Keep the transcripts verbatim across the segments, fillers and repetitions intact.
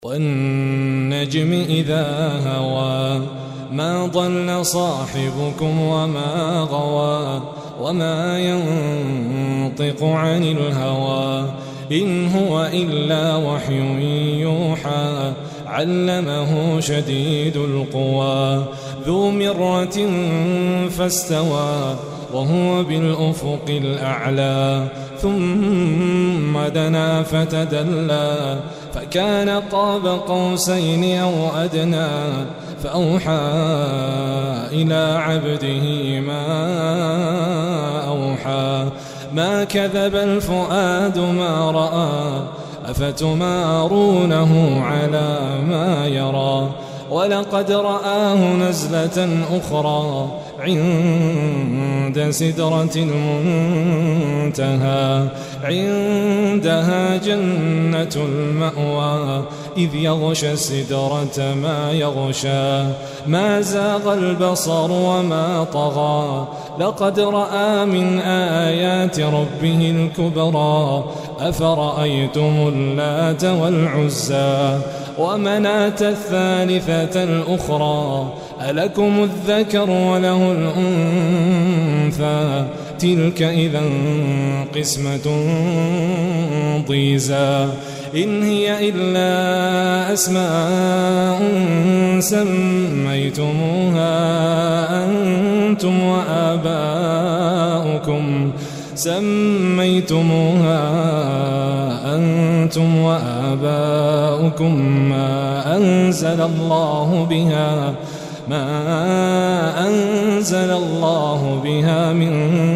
والنجم إذا هوى ما ضل صاحبكم وما غوى وما ينطق عن الهوى إن هو إلا وحي يوحى علمه شديد القوى ذو مرة فاستوى وهو بالأفق الأعلى ثم دنا فتدلى فكان قاب قوسين أو أدنى فأوحى إلى عبده ما أوحى ما كذب الفؤاد ما رأى أفتمارونه على ما يرى ولقد رآه نزلة أخرى عند سدرة المنتهى عندها جنة المأوى إذ يغشى السدرة ما يغشى ما زاغ البصر وما طغى لقد رأى من آيات ربه الكبرى أفرأيتم اللات والعزى ومناة الثالثة الأخرى ألكم الذكر وله الأنثى تلك إذا قسمة ضيزى إن هي إلا أسماء سميتموها أنتم وآباؤكم سميتموها أنتم وآباؤكم ما أنزل الله بها ما أنزل الله بها من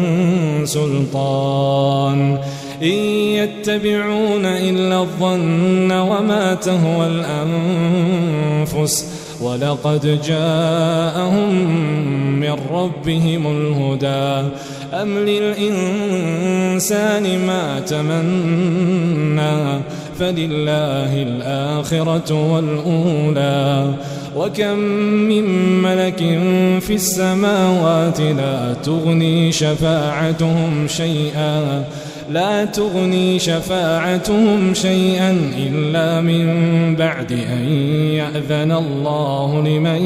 سلطان إن يتبعون إلا الظن وما تهوى الأنفس ولقد جاءهم من ربهم الهدى أم للإنسان ما تمنى فلله الآخرة والأولى وكم من ملك في السماوات لا تغني شفاعتهم شيئا لا تغني شفاعتهم شيئا إلا من بعد أن يأذن الله لمن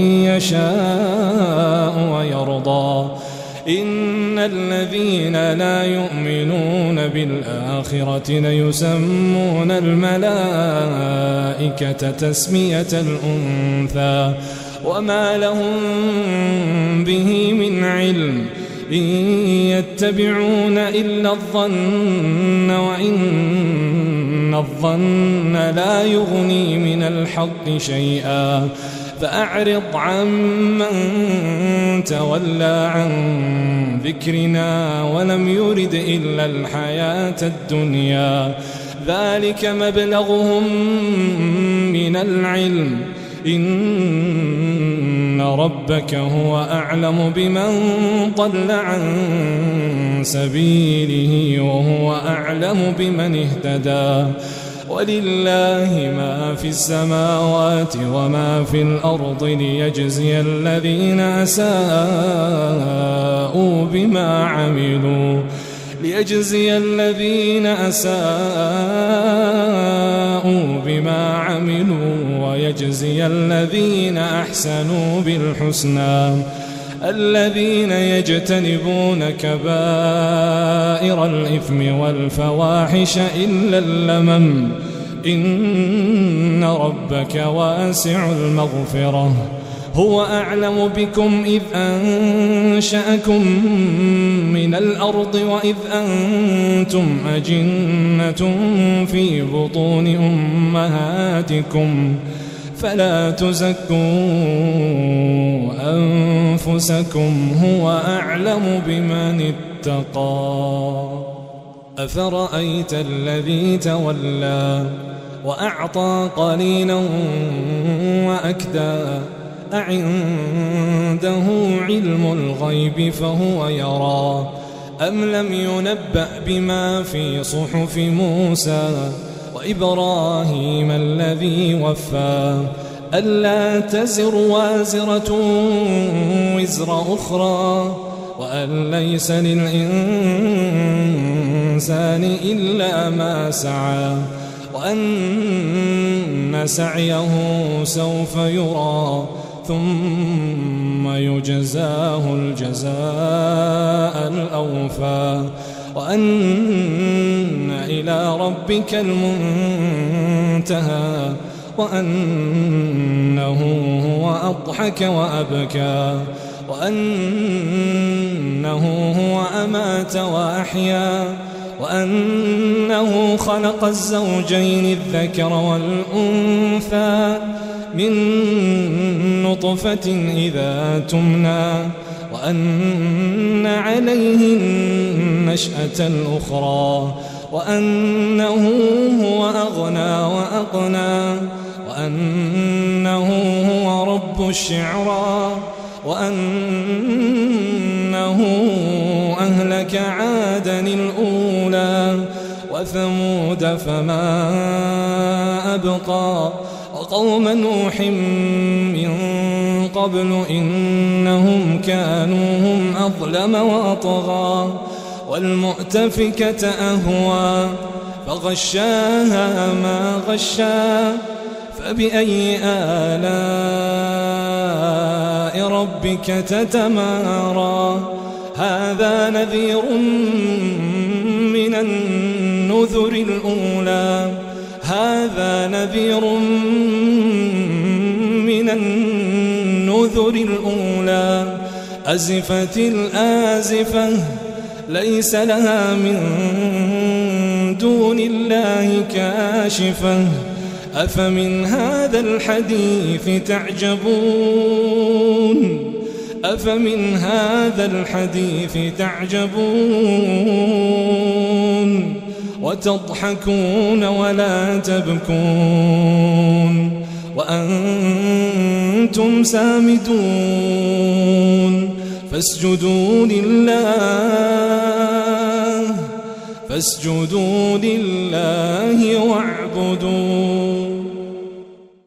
يشاء ويرضى إن الذين لا يؤمنون بالآخرة ليسمون الملائكة تسمية الأنثى وما لهم به من علم إن يتبعون إلا الظن وإن الظن لا يغني من الحق شيئا فأعرض عمن تولى عن ذكرنا ولم يرد إلا الحياة الدنيا ذلك مبلغهم من العلم إن ربك هو أعلم بمن ضل عن سبيله وهو أعلم بمن اهتدى ولله ما في السماوات وما في الأرض ليجزي الذين أساءوا بما عملوا ليجزي الذين أساءوا بما عملوا ويجزي الذين أحسنوا بالحسنى الذين يجتنبون كبائر الإثم والفواحش إلا اللمم إن ربك واسع المغفرة هو أعلم بكم إذ أنشأكم من الأرض وإذ أنتم أجنة في بطون أمهاتكم فلا تزكوا أنفسكم هو أعلم بمن اتقى أفرأيت الذي تولى وأعطى قليلا وأكدى أعنده علم الغيب فهو يرى أم لم ينبأ بما في صحف موسى وإبراهيم الذي وفى ألا تزر وازرة وزر أخرى وأن ليس للإنسان إلا ما سعى وأن سعيه سوف يرى ثم يجزاه الجزاء الأوفى وأن إلى ربك المنتهى وأنه هو أضحك وأبكى وأنه هو أمات وأحيا وأنه خلق الزوجين الذكر والأنثى من نطفة إذا تمنى وأن عليه النشأة الأخرى وأنه هو أغنى وأقنى وأنه هو رب الشعرى وأنه أهلك عادا الأولى وثمود فما أبقى وقوم نوح من قبل إنهم كانوا هم أظلم وأطغى والمؤتفكة أهوى فغشاها ما غشا فبأي آلاء ربك تتمارى هذا نذير من النذر الأولى هذا نذير من النذر الأولى أزفت الآزفة ليس لها من دون الله كاشفة أفمن هذا الحديث تعجبون أفمن هذا الحديث تعجبون وتضحكون ولا تبكون وأنتم سامدون فاسجدوا لله فاسجدوا لله واعبدوا